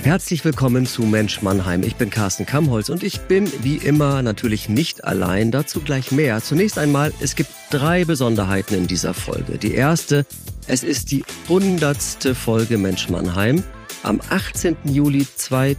Herzlich willkommen zu Mensch Mannheim. Ich bin Carsten Kamholz und ich bin wie immer natürlich nicht allein, dazu gleich mehr. Zunächst einmal, es gibt 3 Besonderheiten in dieser Folge. Die erste, es ist die 100. Folge Mensch Mannheim. Am 18. Juli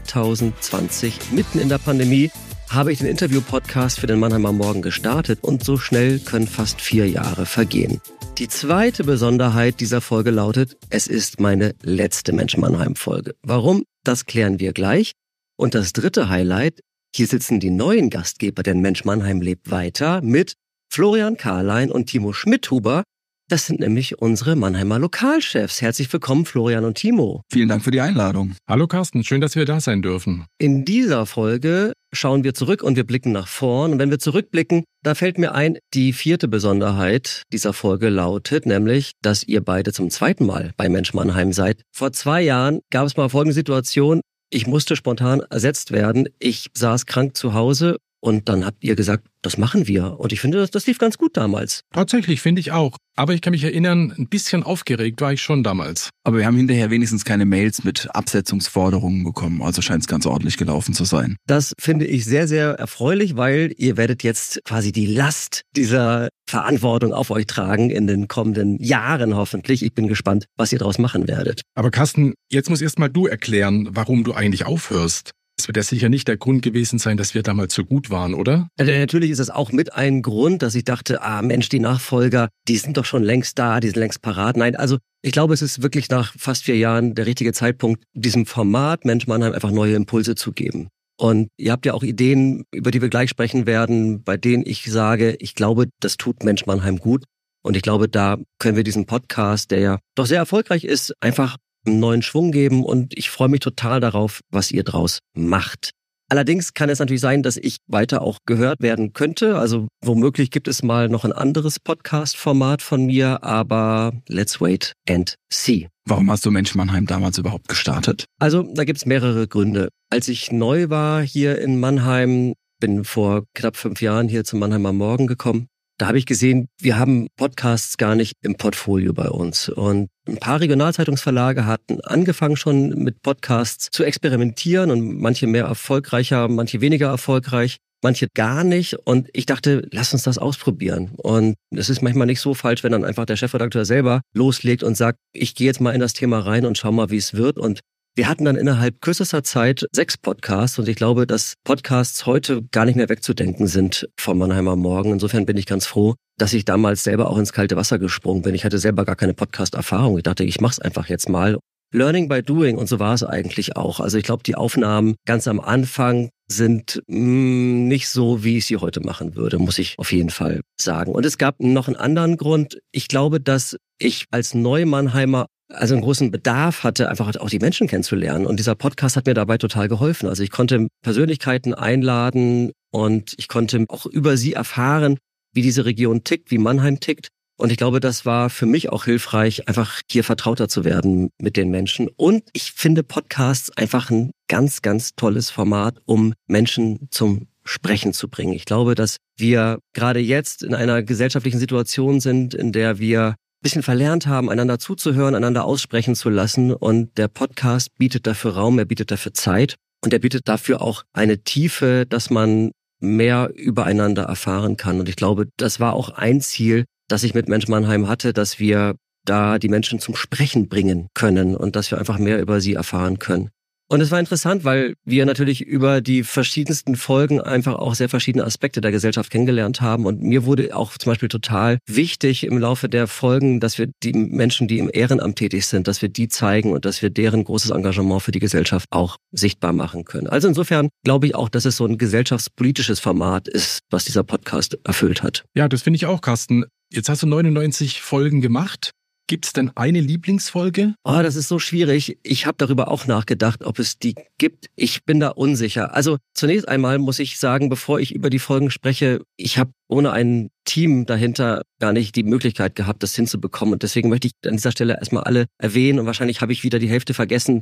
2020, mitten in der Pandemie, habe ich den Interview-Podcast für den Mannheimer Morgen gestartet und so schnell können fast 4 Jahre vergehen. Die zweite Besonderheit dieser Folge lautet, es ist meine letzte Mensch Mannheim-Folge. Warum? Das klären wir gleich. Und das dritte Highlight, hier sitzen die neuen Gastgeber, denn Mensch Mannheim lebt weiter mit Florian Karlein und Timo Schmidhuber. Das sind nämlich unsere Mannheimer Lokalchefs. Herzlich willkommen, Florian und Timo. Vielen Dank für die Einladung. Hallo Carsten, schön, dass wir da sein dürfen. In dieser Folge schauen wir zurück und wir blicken nach vorn. Und wenn wir zurückblicken, da fällt mir ein, die 4. Besonderheit dieser Folge lautet, nämlich, dass ihr beide zum 2. Mal bei Mensch Mannheim seid. Vor 2 Jahren gab es mal folgende Situation. Ich musste spontan ersetzt werden. Ich saß krank zu Hause. Und dann habt ihr gesagt, das machen wir. Und ich finde, das lief ganz gut damals. Tatsächlich, finde ich auch. Aber ich kann mich erinnern, ein bisschen aufgeregt war ich schon damals. Aber wir haben hinterher wenigstens keine Mails mit Absetzungsforderungen bekommen. Also scheint es ganz ordentlich gelaufen zu sein. Das finde ich sehr, sehr erfreulich, weil ihr werdet jetzt quasi die Last dieser Verantwortung auf euch tragen in den kommenden Jahren hoffentlich. Ich bin gespannt, was ihr daraus machen werdet. Aber Carsten, jetzt muss erst mal du erklären, warum du eigentlich aufhörst. Es wird ja sicher nicht der Grund gewesen sein, dass wir damals so gut waren, oder? Natürlich ist es auch mit ein Grund, dass ich dachte, Mensch, die Nachfolger, die sind doch schon längst da, die sind längst parat. Nein, also ich glaube, es ist wirklich nach fast 4 Jahren der richtige Zeitpunkt, diesem Format Mensch Mannheim einfach neue Impulse zu geben. Und ihr habt ja auch Ideen, über die wir gleich sprechen werden, bei denen ich sage, ich glaube, das tut Mensch Mannheim gut. Und ich glaube, da können wir diesen Podcast, der ja doch sehr erfolgreich ist, einfach einen neuen Schwung geben und ich freue mich total darauf, was ihr draus macht. Allerdings kann es natürlich sein, dass ich weiter auch gehört werden könnte. Also womöglich gibt es mal noch ein anderes Podcast-Format von mir, aber let's wait and see. Warum hast du Mensch Mannheim damals überhaupt gestartet? Also da gibt es mehrere Gründe. Als ich neu war hier in Mannheim, bin vor knapp 5 Jahren hier zum Mannheimer Morgen gekommen. Da habe ich gesehen, wir haben Podcasts gar nicht im Portfolio bei uns. Und ein paar Regionalzeitungsverlage hatten angefangen schon mit Podcasts zu experimentieren und manche mehr erfolgreicher, manche weniger erfolgreich, manche gar nicht. Und ich dachte, lass uns das ausprobieren. Und es ist manchmal nicht so falsch, wenn dann einfach der Chefredakteur selber loslegt und sagt, ich gehe jetzt mal in das Thema rein und schau mal, wie es wird. Und wir hatten dann innerhalb kürzester Zeit 6 Podcasts und ich glaube, dass Podcasts heute gar nicht mehr wegzudenken sind vom Mannheimer Morgen. Insofern bin ich ganz froh, dass ich damals selber auch ins kalte Wasser gesprungen bin. Ich hatte selber gar keine Podcast-Erfahrung. Ich dachte, ich mach's einfach jetzt mal. Learning by doing und so war es eigentlich auch. Also ich glaube, die Aufnahmen ganz am Anfang sind nicht so, wie ich sie heute machen würde, muss ich auf jeden Fall sagen. Und es gab noch einen anderen Grund. Ich glaube, dass ich als Neumannheimer also einen großen Bedarf hatte, einfach auch die Menschen kennenzulernen. Und dieser Podcast hat mir dabei total geholfen. Also ich konnte Persönlichkeiten einladen und ich konnte auch über sie erfahren, wie diese Region tickt, wie Mannheim tickt. Und ich glaube, das war für mich auch hilfreich, einfach hier vertrauter zu werden mit den Menschen. Und ich finde Podcasts einfach ein ganz, ganz tolles Format, um Menschen zum Sprechen zu bringen. Ich glaube, dass wir gerade jetzt in einer gesellschaftlichen Situation sind, in der wir bisschen verlernt haben, einander zuzuhören, einander aussprechen zu lassen. Und der Podcast bietet dafür Raum, er bietet dafür Zeit und er bietet dafür auch eine Tiefe, dass man mehr übereinander erfahren kann. Und ich glaube, das war auch ein Ziel, das ich mit Mensch Mannheim hatte, dass wir da die Menschen zum Sprechen bringen können und dass wir einfach mehr über sie erfahren können. Und es war interessant, weil wir natürlich über die verschiedensten Folgen einfach auch sehr verschiedene Aspekte der Gesellschaft kennengelernt haben. Und mir wurde auch zum Beispiel total wichtig im Laufe der Folgen, dass wir die Menschen, die im Ehrenamt tätig sind, dass wir die zeigen und dass wir deren großes Engagement für die Gesellschaft auch sichtbar machen können. Also insofern glaube ich auch, dass es so ein gesellschaftspolitisches Format ist, was dieser Podcast erfüllt hat. Ja, das finde ich auch, Carsten. Jetzt hast du 99 Folgen gemacht. Gibt's denn eine Lieblingsfolge? Das ist so schwierig. Ich habe darüber auch nachgedacht, ob es die gibt. Ich bin da unsicher. Also zunächst einmal muss ich sagen, bevor ich über die Folgen spreche, ich habe ohne ein Team dahinter gar nicht die Möglichkeit gehabt, das hinzubekommen. Und deswegen möchte ich an dieser Stelle erstmal alle erwähnen. Und wahrscheinlich habe ich wieder die Hälfte vergessen.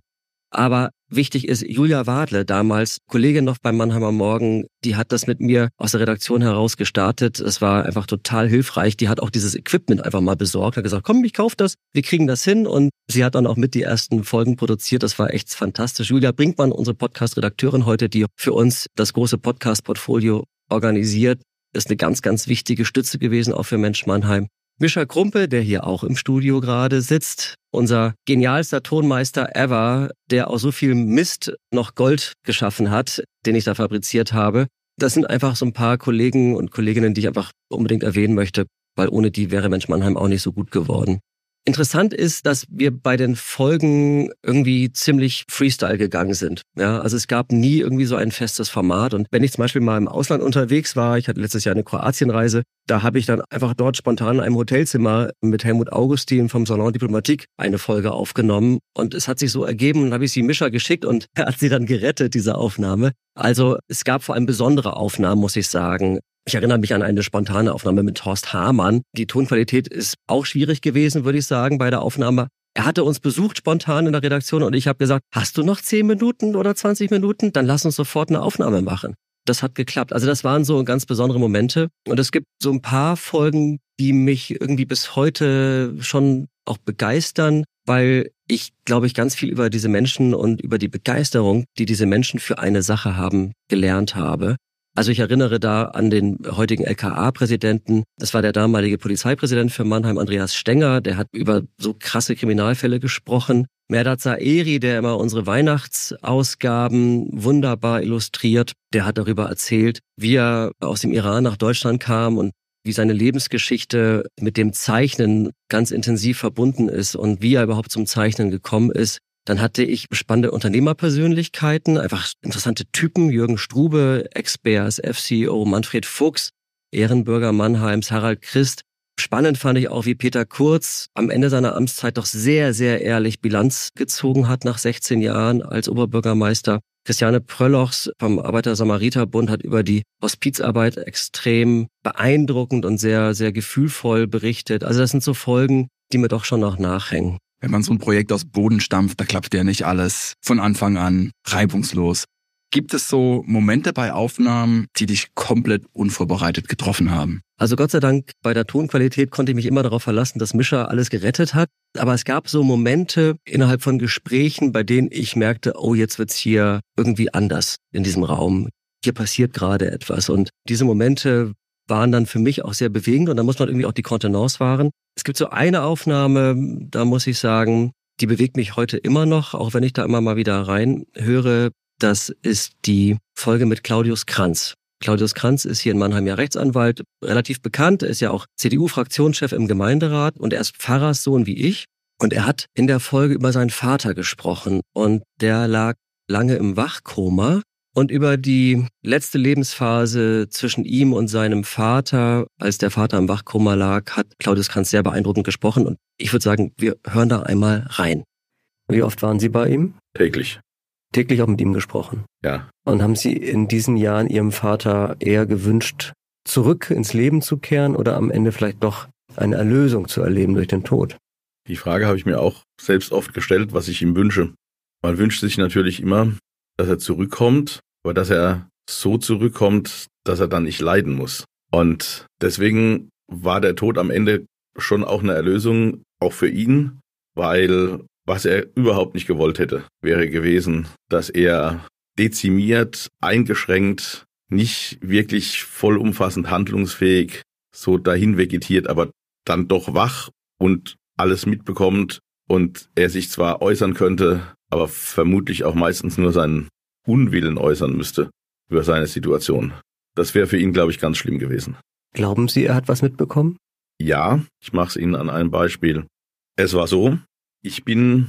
Aber wichtig ist, Julia Wadle, damals Kollegin noch beim Mannheimer Morgen, die hat das mit mir aus der Redaktion heraus gestartet. Es war einfach total hilfreich. Die hat auch dieses Equipment einfach mal besorgt, hat gesagt, komm, ich kauf das, wir kriegen das hin. Und sie hat dann auch mit die ersten Folgen produziert. Das war echt fantastisch. Julia Brinkmann, unsere Podcast-Redakteurin heute, die für uns das große Podcast-Portfolio organisiert, ist eine ganz, ganz wichtige Stütze gewesen, auch für Mensch Mannheim. Mischa Krumpe, der hier auch im Studio gerade sitzt, unser genialster Tonmeister ever, der aus so viel Mist noch Gold geschaffen hat, den ich da fabriziert habe. Das sind einfach so ein paar Kollegen und Kolleginnen, die ich einfach unbedingt erwähnen möchte, weil ohne die wäre Mensch Mannheim auch nicht so gut geworden. Interessant ist, dass wir bei den Folgen irgendwie ziemlich Freestyle gegangen sind. Ja, also es gab nie irgendwie so ein festes Format. Und wenn ich zum Beispiel mal im Ausland unterwegs war, ich hatte letztes Jahr eine Kroatienreise, da habe ich dann einfach dort spontan in einem Hotelzimmer mit Helmut Augustin vom Salon Diplomatique eine Folge aufgenommen. Und es hat sich so ergeben und habe ich sie Mischa geschickt und er hat sie dann gerettet, diese Aufnahme. Also es gab vor allem besondere Aufnahmen, muss ich sagen. Ich erinnere mich an eine spontane Aufnahme mit Horst Hamann. Die Tonqualität ist auch schwierig gewesen, würde ich sagen, bei der Aufnahme. Er hatte uns besucht spontan in der Redaktion und ich habe gesagt, hast du noch 10 Minuten oder 20 Minuten? Dann lass uns sofort eine Aufnahme machen. Das hat geklappt. Also das waren so ganz besondere Momente. Und es gibt so ein paar Folgen, die mich irgendwie bis heute schon auch begeistern, weil ich, glaube ich, ganz viel über diese Menschen und über die Begeisterung, die diese Menschen für eine Sache haben, gelernt habe. Also ich erinnere da an den heutigen LKA-Präsidenten. Das war der damalige Polizeipräsident für Mannheim, Andreas Stenger. Der hat über so krasse Kriminalfälle gesprochen. Merdat Zaeri, der immer unsere Weihnachtsausgaben wunderbar illustriert, der hat darüber erzählt, wie er aus dem Iran nach Deutschland kam und wie seine Lebensgeschichte mit dem Zeichnen ganz intensiv verbunden ist und wie er überhaupt zum Zeichnen gekommen ist. Dann hatte ich spannende Unternehmerpersönlichkeiten, einfach interessante Typen, Jürgen Strube, Ex-BASF-CEO, Manfred Fuchs, Ehrenbürger Mannheims, Harald Christ. Spannend fand ich auch, wie Peter Kurz am Ende seiner Amtszeit doch sehr, sehr ehrlich Bilanz gezogen hat nach 16 Jahren als Oberbürgermeister. Christiane Pröllochs vom Arbeiter-Samariter-Bund hat über die Hospizarbeit extrem beeindruckend und sehr, sehr gefühlvoll berichtet. Also das sind so Folgen, die mir doch schon noch nachhängen. Wenn man so ein Projekt aus Boden stampft, da klappt ja nicht alles von Anfang an reibungslos. Gibt es so Momente bei Aufnahmen, die dich komplett unvorbereitet getroffen haben? Also Gott sei Dank, bei der Tonqualität konnte ich mich immer darauf verlassen, dass Mischa alles gerettet hat. Aber es gab so Momente innerhalb von Gesprächen, bei denen ich merkte, oh, jetzt wird's hier irgendwie anders in diesem Raum. Hier passiert gerade etwas. Und diese Momente waren dann für mich auch sehr bewegend und da muss man irgendwie auch die Kontenance wahren. Es gibt so eine Aufnahme, da muss ich sagen, die bewegt mich heute immer noch, auch wenn ich da immer mal wieder reinhöre. Das ist die Folge mit Claudius Kranz. Claudius Kranz ist hier in Mannheim ja Rechtsanwalt, relativ bekannt. Er ist ja auch CDU-Fraktionschef im Gemeinderat und er ist Pfarrerssohn wie ich. Und er hat in der Folge über seinen Vater gesprochen und der lag lange im Wachkoma. Und über die letzte Lebensphase zwischen ihm und seinem Vater, als der Vater im Wachkoma lag, hat Claudius Kranz sehr beeindruckend gesprochen. Und ich würde sagen, wir hören da einmal rein. Wie oft waren Sie bei ihm? Täglich. Täglich auch mit ihm gesprochen? Ja. Und haben Sie in diesen Jahren Ihrem Vater eher gewünscht, zurück ins Leben zu kehren oder am Ende vielleicht doch eine Erlösung zu erleben durch den Tod? Die Frage habe ich mir auch selbst oft gestellt, was ich ihm wünsche. Man wünscht sich natürlich immer, dass er zurückkommt, aber dass er so zurückkommt, dass er dann nicht leiden muss. Und deswegen war der Tod am Ende schon auch eine Erlösung, auch für ihn, weil was er überhaupt nicht gewollt hätte, wäre gewesen, dass er dezimiert, eingeschränkt, nicht wirklich vollumfassend handlungsfähig, so dahin vegetiert, aber dann doch wach und alles mitbekommt und er sich zwar äußern könnte, aber vermutlich auch meistens nur seinen Unwillen äußern müsste über seine Situation. Das wäre für ihn, glaube ich, ganz schlimm gewesen. Glauben Sie, er hat was mitbekommen? Ja, ich mache es Ihnen an einem Beispiel. Es war so, ich bin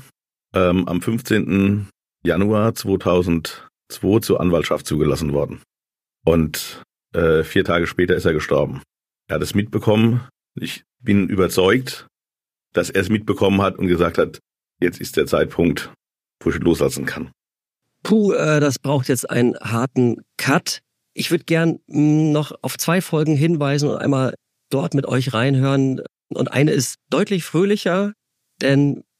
am 15. Januar 2002 zur Anwaltschaft zugelassen worden. Und 4 Tage später ist er gestorben. Er hat es mitbekommen. Ich bin überzeugt, dass er es mitbekommen hat und gesagt hat, jetzt ist der Zeitpunkt, wo ich loslassen kann. Puh, das braucht jetzt einen harten Cut. Ich würde gern noch auf 2 Folgen hinweisen und einmal dort mit euch reinhören. Und eine ist deutlich fröhlicher, denn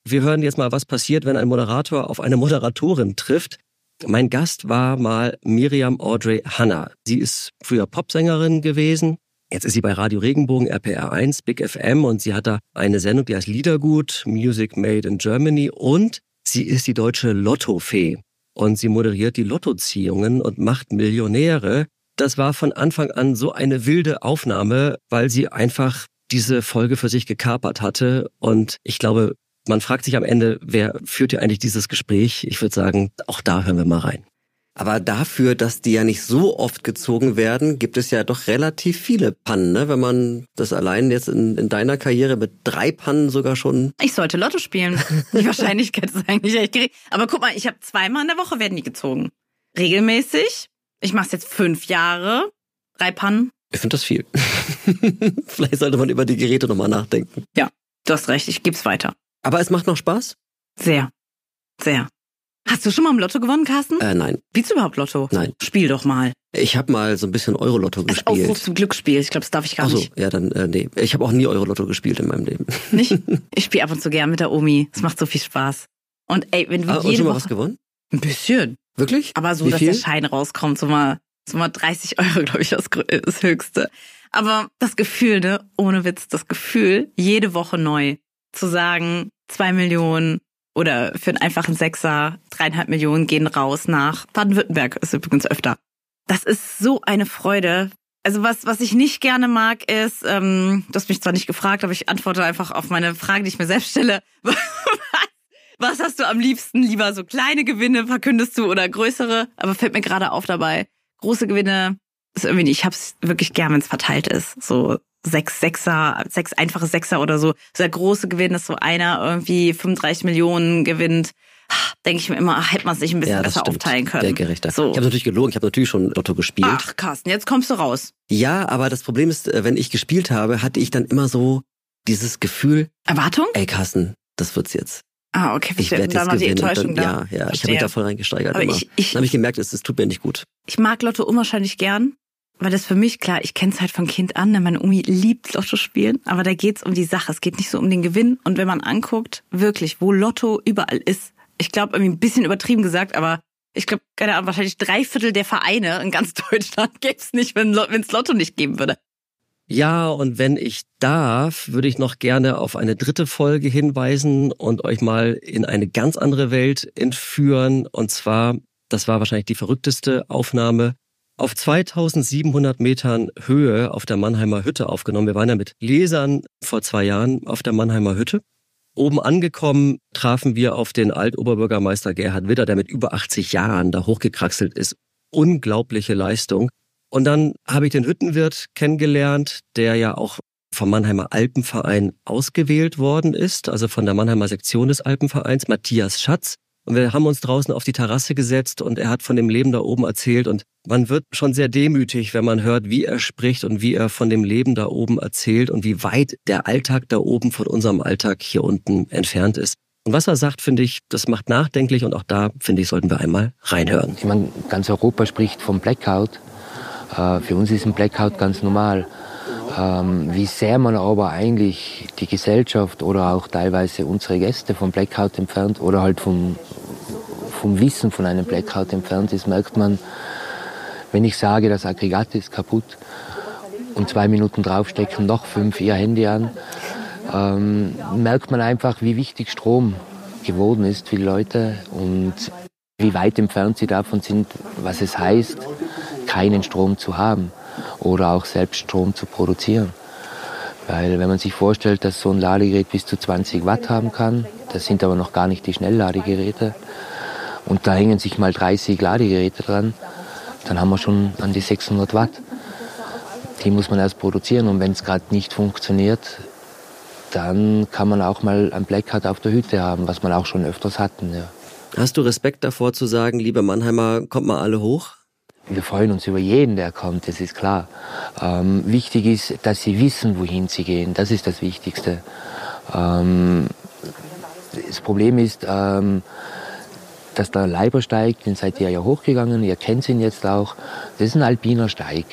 Wir hören jetzt mal, was passiert, wenn ein Moderator auf eine Moderatorin trifft. Mein Gast war mal Miriam Audrey Hanna. Sie ist früher Popsängerin gewesen. Jetzt ist sie bei Radio Regenbogen, RPR1, Big FM und sie hat da eine Sendung, die heißt Liedergut, Music Made in Germany und sie ist die deutsche Lottofee. Und sie moderiert die Lottoziehungen und macht Millionäre. Das war von Anfang an so eine wilde Aufnahme, weil sie einfach diese Folge für sich gekapert hatte. Und ich glaube, man fragt sich am Ende, wer führt hier eigentlich dieses Gespräch? Ich würde sagen, auch da hören wir mal rein. Aber dafür, dass die ja nicht so oft gezogen werden, gibt es ja doch relativ viele Pannen, ne? Wenn man das allein jetzt in deiner Karriere mit 3 Pannen sogar schon... Ich sollte Lotto spielen. Die Wahrscheinlichkeit ist eigentlich echt gering. Aber guck mal, ich habe 2-mal in der Woche werden die gezogen. Regelmäßig. Ich mache es jetzt 5 Jahre. 3 Pannen. Ich finde das viel. Vielleicht sollte man über die Geräte nochmal nachdenken. Ja, du hast recht, ich geb's weiter. Aber es macht noch Spaß? Sehr. Sehr. Hast du schon mal im Lotto gewonnen, Carsten? Nein. Spielst du überhaupt Lotto? Nein. Spiel doch mal. Ich habe mal so ein bisschen Eurolotto gespielt. Aufruf zum Glücksspiel. Ich glaube, das darf ich gar nicht. Ach so, ja, dann nee. Ich habe auch nie Eurolotto gespielt in meinem Leben. Nicht? Ich spiele ab und zu gern mit der Omi. Es macht so viel Spaß. Und ey, wenn du und jede schon mal Woche... was gewonnen? Ein bisschen. Wirklich? Aber so, Wie dass viel? der Schein rauskommt, so mal 30 €, glaube ich, das Höchste. Aber das Gefühl, ne, ohne Witz, das Gefühl, jede Woche neu zu sagen, 2 Millionen oder für einen einfachen Sechser 3,5 Millionen gehen raus nach Baden-Württemberg, ist übrigens öfter. Das ist so eine Freude. Also was ich nicht gerne mag ist, du hast mich zwar nicht gefragt, aber ich antworte einfach auf meine Frage, die ich mir selbst stelle. Was hast du am liebsten? Lieber so kleine Gewinne verkündest du oder größere? Aber fällt mir gerade auf dabei. Große Gewinne ist irgendwie nicht. Ich hab's wirklich gern, wenn es verteilt ist. So 6 einfache Sechser oder so. So der große Gewinn ist so einer irgendwie 35 Millionen gewinnt. Denke ich mir immer, hätte man es sich ein bisschen besser aufteilen können. Wäre gerechter. So. Ich habe natürlich gelogen, ich habe natürlich schon Lotto gespielt. Ach, Carsten, jetzt kommst du raus. Ja, aber das Problem ist, wenn ich gespielt habe, hatte ich dann immer so dieses Gefühl... Erwartung? Ey, Carsten, das wird's jetzt. Ah, okay, Ich werde da jetzt war die gewinnen. Enttäuschung Und dann, da. ja, ich habe Verstehe. mich da voll reingesteigert Aber immer. ich Dann habe ich gemerkt, es tut mir nicht gut. Ich mag Lotto unwahrscheinlich gern, weil das für mich, klar, ich kenne es halt von Kind an, denn meine Omi liebt Lotto spielen, aber da geht's um die Sache, es geht nicht so um den Gewinn. Und wenn man anguckt, wirklich, wo Lotto überall ist, ich glaube, irgendwie ein bisschen übertrieben gesagt, aber ich glaube, keine Ahnung, wahrscheinlich 3/4 der Vereine in ganz Deutschland gäb's nicht, wenn es Lotto nicht geben würde. Ja, und wenn ich darf, würde ich noch gerne auf eine 3. Folge hinweisen und euch mal in eine ganz andere Welt entführen. Und zwar, das war wahrscheinlich die verrückteste Aufnahme, auf 2700 Metern Höhe auf der Mannheimer Hütte aufgenommen. Wir waren ja mit Lesern vor 2 Jahren auf der Mannheimer Hütte. Oben angekommen trafen wir auf den Altoberbürgermeister Gerhard Widder, der mit über 80 Jahren da hochgekraxelt ist. Unglaubliche Leistung. Und dann habe ich den Hüttenwirt kennengelernt, der ja auch vom Mannheimer Alpenverein ausgewählt worden ist, also von der Mannheimer Sektion des Alpenvereins, Matthias Schatz. Und wir haben uns draußen auf die Terrasse gesetzt und er hat von dem Leben da oben erzählt. Und man wird schon sehr demütig, wenn man hört, wie er spricht und wie er von dem Leben da oben erzählt und wie weit der Alltag da oben von unserem Alltag hier unten entfernt ist. Und was er sagt, finde ich, das macht nachdenklich und auch da, finde ich, sollten wir einmal reinhören. Ich meine, ganz Europa spricht vom Blackout. Für uns ist ein Blackout ganz normal. Wie sehr man aber eigentlich die Gesellschaft oder auch teilweise unsere Gäste vom Blackout entfernt oder halt vom Wissen von einem Blackout entfernt ist, merkt man, wenn ich sage, das Aggregat ist kaputt und 2 Minuten draufstecken, noch 5 ihr Handy an, merkt man einfach, wie wichtig Strom geworden ist für die Leute und wie weit entfernt sie davon sind, was es heißt, keinen Strom zu haben oder auch selbst Strom zu produzieren. Weil wenn man sich vorstellt, dass so ein Ladegerät bis zu 20 Watt haben kann, das sind aber noch gar nicht die Schnellladegeräte, und da hängen sich mal 30 Ladegeräte dran, dann haben wir schon an die 600 Watt. Die muss man erst produzieren und wenn es gerade nicht funktioniert, dann kann man auch mal ein Blackout auf der Hütte haben, was man auch schon öfters hatten. Ja. Hast du Respekt davor zu sagen, liebe Mannheimer, kommt mal alle hoch? Wir freuen uns über jeden, der kommt, das ist klar. Wichtig ist, dass sie wissen, wohin sie gehen. Das ist das Wichtigste. Das Problem ist, dass der Leibersteig, den seid ihr ja hochgegangen, ihr kennt ihn jetzt auch. Das ist ein alpiner Steig.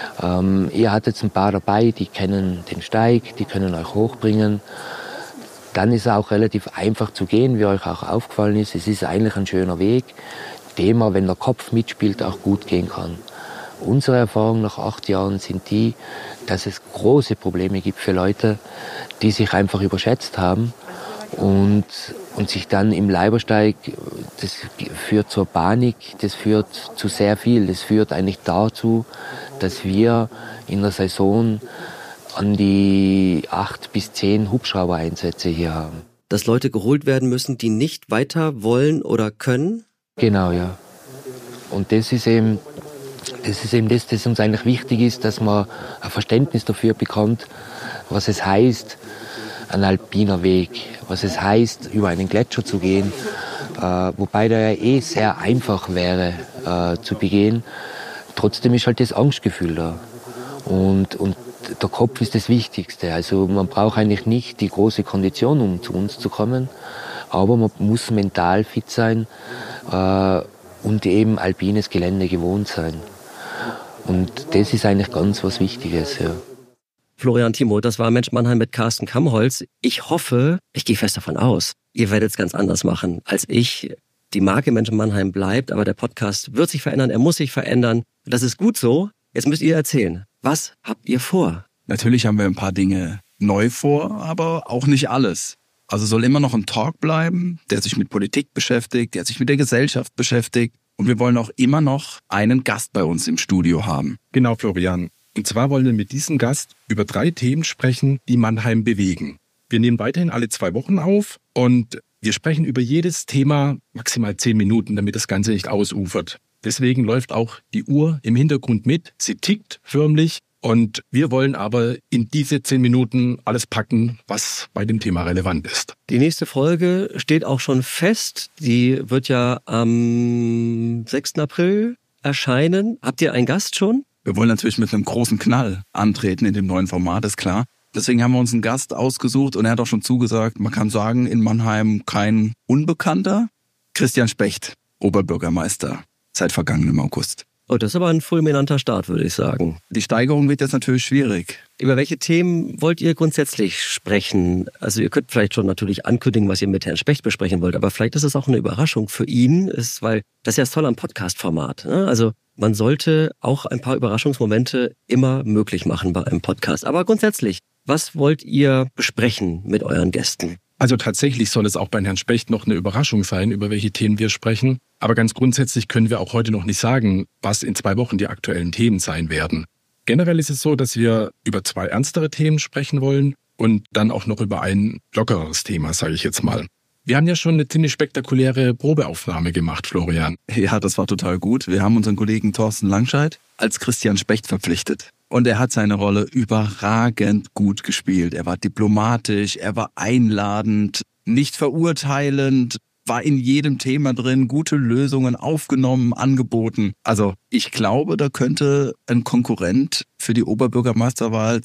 Ihr hattet ein paar dabei, die kennen den Steig, die können euch hochbringen. dann ist es auch relativ einfach zu gehen, wie euch auch aufgefallen ist. Es ist eigentlich ein schöner Weg, den man, wenn der Kopf mitspielt, auch gut gehen kann. Unsere Erfahrungen nach 8 Jahren sind die, dass es große Probleme gibt für Leute, die sich einfach überschätzt haben und sich dann im Leibersteig, das führt zur Panik, das führt zu sehr viel. Das führt eigentlich dazu, dass wir in der Saison an die 8 bis 10 Hubschrauber-Einsätze hier haben. Dass Leute geholt werden müssen, die nicht weiter wollen oder können? Genau, ja. Und das ist eben das uns eigentlich wichtig ist, dass man ein Verständnis dafür bekommt, was es heißt, ein alpiner Weg, was es heißt, über einen Gletscher zu gehen, wobei der ja sehr einfach wäre zu begehen. Trotzdem ist halt das Angstgefühl da. Und der Kopf ist das Wichtigste. Also man braucht eigentlich nicht die große Kondition, um zu uns zu kommen, aber man muss mental fit sein und eben alpines Gelände gewohnt sein. Und das ist eigentlich ganz was Wichtiges, ja. Florian, Timo, das war Mensch Mannheim mit Carsten Kammholz. Ich hoffe, ich gehe fest davon aus, ihr werdet es ganz anders machen als ich. Die Marke Mensch Mannheim bleibt, aber der Podcast wird sich verändern, er muss sich verändern. Das ist gut so. Jetzt müsst ihr erzählen, was habt ihr vor? Natürlich haben wir ein paar Dinge neu vor, aber auch nicht alles. Also soll immer noch ein Talk bleiben, der sich mit Politik beschäftigt, der sich mit der Gesellschaft beschäftigt. Und wir wollen auch immer noch einen Gast bei uns im Studio haben. Genau, Florian. Und zwar wollen wir mit diesem Gast über 3 Themen sprechen, die Mannheim bewegen. Wir nehmen weiterhin alle 2 Wochen auf und wir sprechen über jedes Thema maximal 10 Minuten, damit das Ganze nicht ausufert. Deswegen läuft auch die Uhr im Hintergrund mit. Sie tickt förmlich. Und wir wollen aber in diese 10 Minuten alles packen, was bei dem Thema relevant ist. Die nächste Folge steht auch schon fest. Die wird ja am 6. April erscheinen. Habt ihr einen Gast schon? Wir wollen natürlich mit einem großen Knall antreten in dem neuen Format, ist klar. Deswegen haben wir uns einen Gast ausgesucht und er hat auch schon zugesagt, man kann sagen, in Mannheim kein Unbekannter. Christian Specht, Oberbürgermeister, seit vergangenem August. Oh, das ist aber ein fulminanter Start, würde ich sagen. Die Steigerung wird jetzt natürlich schwierig. Über welche Themen wollt ihr grundsätzlich sprechen? Also ihr könnt vielleicht schon natürlich ankündigen, was ihr mit Herrn Specht besprechen wollt, aber vielleicht ist es auch eine Überraschung für ihn, weil das ist ja das Tolle am Podcast-Format. Ne? Also man sollte auch ein paar Überraschungsmomente immer möglich machen bei einem Podcast. Aber grundsätzlich, was wollt ihr besprechen mit euren Gästen? Also tatsächlich soll es auch bei Herrn Specht noch eine Überraschung sein, über welche Themen wir sprechen. Aber ganz grundsätzlich können wir auch heute noch nicht sagen, was in 2 Wochen die aktuellen Themen sein werden. Generell ist es so, dass wir über 2 ernstere Themen sprechen wollen und dann auch noch über ein lockeres Thema, sage ich jetzt mal. Wir haben ja schon eine ziemlich spektakuläre Probeaufnahme gemacht, Florian. Ja, das war total gut. Wir haben unseren Kollegen Thorsten Langscheid als Christian Specht verpflichtet. Und er hat seine Rolle überragend gut gespielt. Er war diplomatisch, er war einladend, nicht verurteilend, war in jedem Thema drin, gute Lösungen aufgenommen, angeboten. Also ich glaube, da könnte ein Konkurrent für die Oberbürgermeisterwahl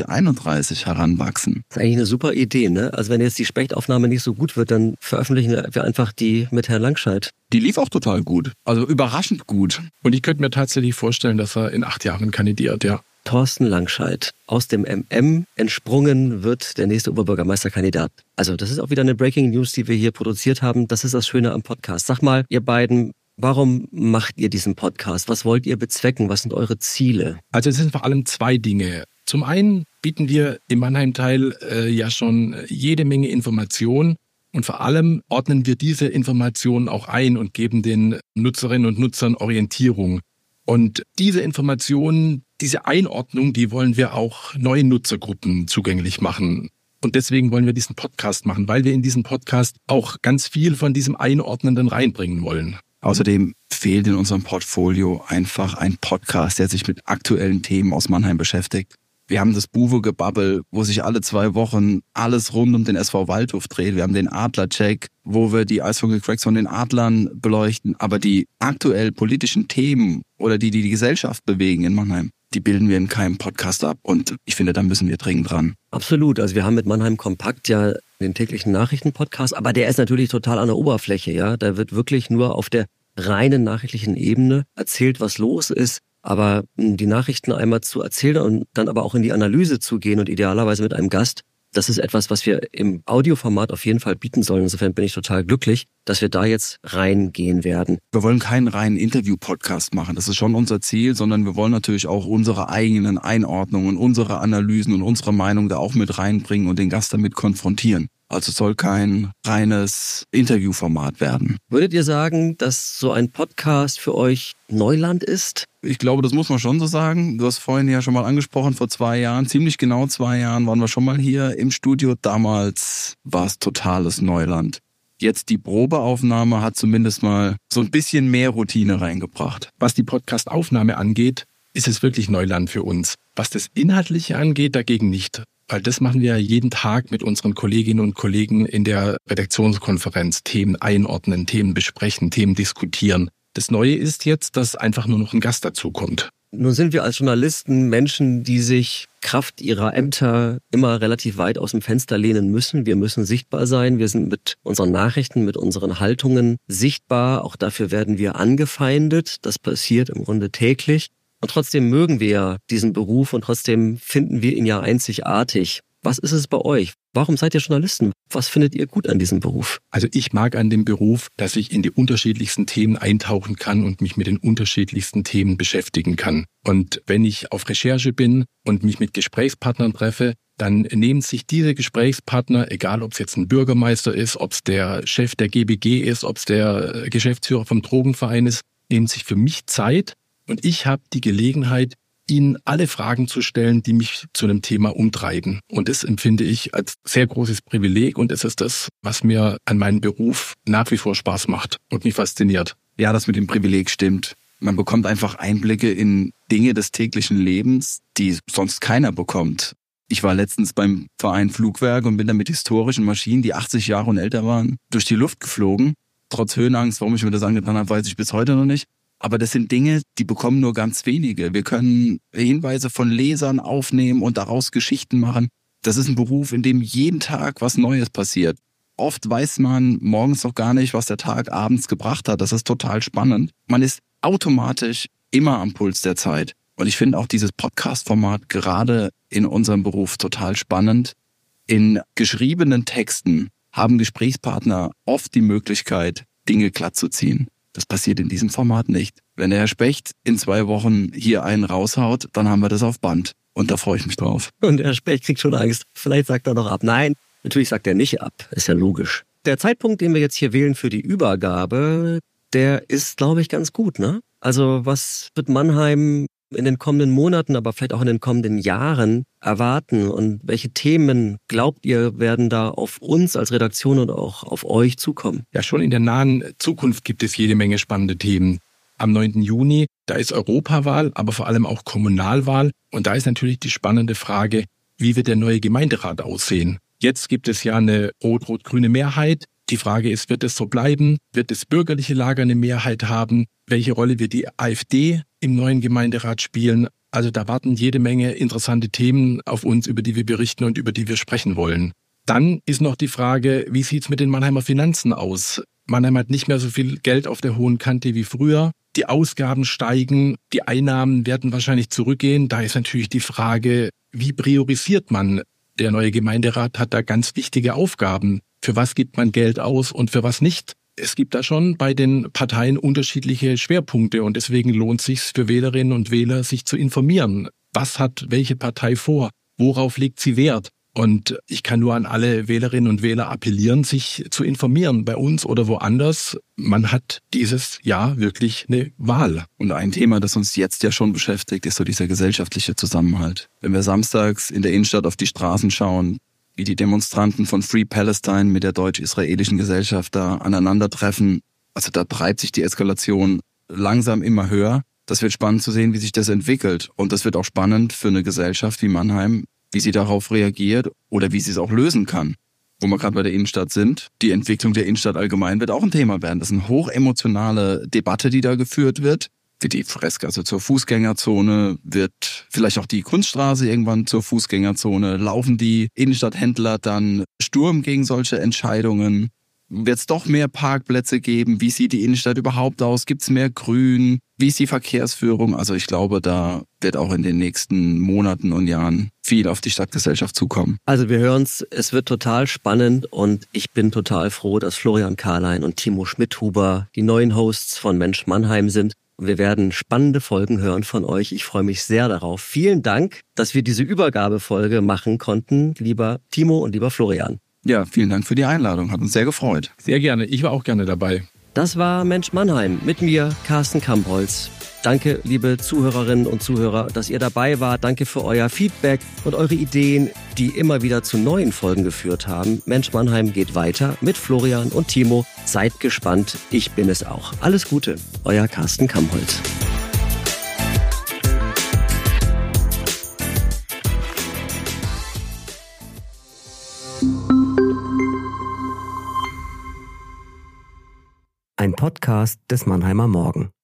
2031 heranwachsen. Das ist eigentlich eine super Idee, ne? Also wenn jetzt die Spechtaufnahme nicht so gut wird, dann veröffentlichen wir einfach die mit Herrn Langscheid. Die lief auch total gut, also überraschend gut. Und ich könnte mir tatsächlich vorstellen, dass er in 8 Jahren kandidiert, ja. Thorsten Langscheid. Aus dem MM entsprungen wird der nächste Oberbürgermeisterkandidat. Also das ist auch wieder eine Breaking News, die wir hier produziert haben. Das ist das Schöne am Podcast. Sag mal, ihr beiden, warum macht ihr diesen Podcast? Was wollt ihr bezwecken? Was sind eure Ziele? Also es sind vor allem 2 Dinge. Zum einen bieten wir im Mannheim-Teil ja schon jede Menge Informationen. Und vor allem ordnen wir diese Informationen auch ein und geben den Nutzerinnen und Nutzern Orientierung. Und diese Informationen, diese Einordnung, die wollen wir auch neuen Nutzergruppen zugänglich machen. Und deswegen wollen wir diesen Podcast machen, weil wir in diesen Podcast auch ganz viel von diesem Einordnenden reinbringen wollen. Außerdem fehlt in unserem Portfolio einfach ein Podcast, der sich mit aktuellen Themen aus Mannheim beschäftigt. Wir haben das Buwe-Gebabbel, wo sich alle 2 Wochen alles rund um den SV Waldhof dreht. Wir haben den Adler-Check, wo wir die Eishockey-Cracks von den Adlern beleuchten. Aber die aktuell politischen Themen oder die Gesellschaft bewegen in Mannheim, die bilden wir in keinem Podcast ab. Und ich finde, da müssen wir dringend dran. Absolut. Also wir haben mit Mannheim Kompakt ja den täglichen Nachrichten-Podcast, aber der ist natürlich total an der Oberfläche. Ja, da wird wirklich nur auf der reinen nachrichtlichen Ebene erzählt, was los ist. Aber die Nachrichten einmal zu erzählen und dann aber auch in die Analyse zu gehen und idealerweise mit einem Gast, Das ist etwas, was wir im Audioformat auf jeden Fall bieten sollen. Insofern bin ich total glücklich, dass wir da jetzt reingehen werden. Wir wollen keinen reinen Interview-Podcast machen. Das ist schon unser Ziel, sondern wir wollen natürlich auch unsere eigenen Einordnungen, unsere Analysen und unsere Meinung da auch mit reinbringen und den Gast damit konfrontieren. Also es soll kein reines Interviewformat werden. Würdet ihr sagen, dass so ein Podcast für euch Neuland ist? Ich glaube, das muss man schon so sagen. Du hast vorhin ja schon mal angesprochen, vor 2 Jahren, ziemlich genau 2 Jahren waren wir schon mal hier im Studio. Damals war es totales Neuland. Jetzt die Probeaufnahme hat zumindest mal so ein bisschen mehr Routine reingebracht. Was die Podcast-Aufnahme angeht, ist es wirklich Neuland für uns. Was das Inhaltliche angeht, dagegen nicht. Weil das machen wir jeden Tag mit unseren Kolleginnen und Kollegen in der Redaktionskonferenz. Themen einordnen, Themen besprechen, Themen diskutieren. Das Neue ist jetzt, dass einfach nur noch ein Gast dazukommt. Nun sind wir als Journalisten Menschen, die sich Kraft ihrer Ämter immer relativ weit aus dem Fenster lehnen müssen. Wir müssen sichtbar sein. Wir sind mit unseren Nachrichten, mit unseren Haltungen sichtbar. Auch dafür werden wir angefeindet. Das passiert im Grunde täglich. Und trotzdem mögen wir ja diesen Beruf und trotzdem finden wir ihn ja einzigartig. Was ist es bei euch? Warum seid ihr Journalisten? Was findet ihr gut an diesem Beruf? Also ich mag an dem Beruf, dass ich in die unterschiedlichsten Themen eintauchen kann und mich mit den unterschiedlichsten Themen beschäftigen kann. Und wenn ich auf Recherche bin und mich mit Gesprächspartnern treffe, dann nehmen sich diese Gesprächspartner, egal ob es jetzt ein Bürgermeister ist, ob es der Chef der GBG ist, ob es der Geschäftsführer vom Drogenverein ist, nehmen sich für mich Zeit. Und ich habe die Gelegenheit, Ihnen alle Fragen zu stellen, die mich zu einem Thema umtreiben. Und das empfinde ich als sehr großes Privileg und es ist das, was mir an meinem Beruf nach wie vor Spaß macht und mich fasziniert. Ja, das mit dem Privileg stimmt. Man bekommt einfach Einblicke in Dinge des täglichen Lebens, die sonst keiner bekommt. Ich war letztens beim Verein Flugwerk und bin dann mit historischen Maschinen, die 80 Jahre und älter waren, durch die Luft geflogen. Trotz Höhenangst, warum ich mir das angetan habe, weiß ich bis heute noch nicht. Aber das sind Dinge, die bekommen nur ganz wenige. Wir können Hinweise von Lesern aufnehmen und daraus Geschichten machen. Das ist ein Beruf, in dem jeden Tag was Neues passiert. Oft weiß man morgens noch gar nicht, was der Tag abends gebracht hat. Das ist total spannend. Man ist automatisch immer am Puls der Zeit. Und ich finde auch dieses Podcast-Format gerade in unserem Beruf total spannend. In geschriebenen Texten haben Gesprächspartner oft die Möglichkeit, Dinge glatt zu ziehen. Das passiert in diesem Format nicht. Wenn der Herr Specht in 2 Wochen hier einen raushaut, dann haben wir das auf Band. Und da freue ich mich drauf. Und der Specht kriegt schon Angst. Vielleicht sagt er noch ab. Nein, natürlich sagt er nicht ab. Ist ja logisch. Der Zeitpunkt, den wir jetzt hier wählen für die Übergabe, der ist, glaube ich, ganz gut, ne? Also was wird Mannheim in den kommenden Monaten, aber vielleicht auch in den kommenden Jahren erwarten? Und welche Themen, glaubt ihr, werden da auf uns als Redaktion und auch auf euch zukommen? Ja, schon in der nahen Zukunft gibt es jede Menge spannende Themen. Am 9. Juni, da ist Europawahl, aber vor allem auch Kommunalwahl. Und da ist natürlich die spannende Frage, wie wird der neue Gemeinderat aussehen? Jetzt gibt es ja eine rot-rot-grüne Mehrheit. Die Frage ist, wird es so bleiben? Wird das bürgerliche Lager eine Mehrheit haben? Welche Rolle wird die AfD im neuen Gemeinderat spielen? Also da warten jede Menge interessante Themen auf uns, über die wir berichten und über die wir sprechen wollen. Dann ist noch die Frage, wie sieht's mit den Mannheimer Finanzen aus? Mannheim hat nicht mehr so viel Geld auf der hohen Kante wie früher. Die Ausgaben steigen, die Einnahmen werden wahrscheinlich zurückgehen. Da ist natürlich die Frage, wie priorisiert man? Der neue Gemeinderat hat da ganz wichtige Aufgaben. Für was gibt man Geld aus und für was nicht? Es gibt da schon bei den Parteien unterschiedliche Schwerpunkte und deswegen lohnt es sich für Wählerinnen und Wähler, sich zu informieren. Was hat welche Partei vor? Worauf legt sie Wert? Und ich kann nur an alle Wählerinnen und Wähler appellieren, sich zu informieren, bei uns oder woanders. Man hat dieses Jahr wirklich eine Wahl. Und ein Thema, das uns jetzt ja schon beschäftigt, ist so dieser gesellschaftliche Zusammenhalt. Wenn wir samstags in der Innenstadt auf die Straßen schauen, wie die Demonstranten von Free Palestine mit der deutsch-israelischen Gesellschaft da aneinandertreffen, also da treibt sich die Eskalation langsam immer höher. Das wird spannend zu sehen, wie sich das entwickelt. Und das wird auch spannend für eine Gesellschaft wie Mannheim, wie sie darauf reagiert oder wie sie es auch lösen kann. Wo wir gerade bei der Innenstadt sind, die Entwicklung der Innenstadt allgemein wird auch ein Thema werden. Das ist eine hochemotionale Debatte, die da geführt wird. Wird die Fregasse zur Fußgängerzone? Wird vielleicht auch die Kunststraße irgendwann zur Fußgängerzone? Laufen die Innenstadthändler dann Sturm gegen solche Entscheidungen? Wird es doch mehr Parkplätze geben? Wie sieht die Innenstadt überhaupt aus? Gibt es mehr Grün? Wie ist die Verkehrsführung? Also ich glaube, da wird auch in den nächsten Monaten und Jahren viel auf die Stadtgesellschaft zukommen. Also wir hören's, es wird total spannend und ich bin total froh, dass Florian Karlein und Timo Schmidhuber die neuen Hosts von Mensch Mannheim sind. Und wir werden spannende Folgen hören von euch. Ich freue mich sehr darauf. Vielen Dank, dass wir diese Übergabefolge machen konnten, lieber Timo und lieber Florian. Ja, vielen Dank für die Einladung. Hat uns sehr gefreut. Sehr gerne. Ich war auch gerne dabei. Das war Mensch Mannheim mit mir, Carsten Kampholz. Danke, liebe Zuhörerinnen und Zuhörer, dass ihr dabei wart. Danke für euer Feedback und eure Ideen, die immer wieder zu neuen Folgen geführt haben. Mensch Mannheim geht weiter mit Florian und Timo. Seid gespannt, ich bin es auch. Alles Gute, euer Carsten Kampholz. Ein Podcast des Mannheimer Morgen.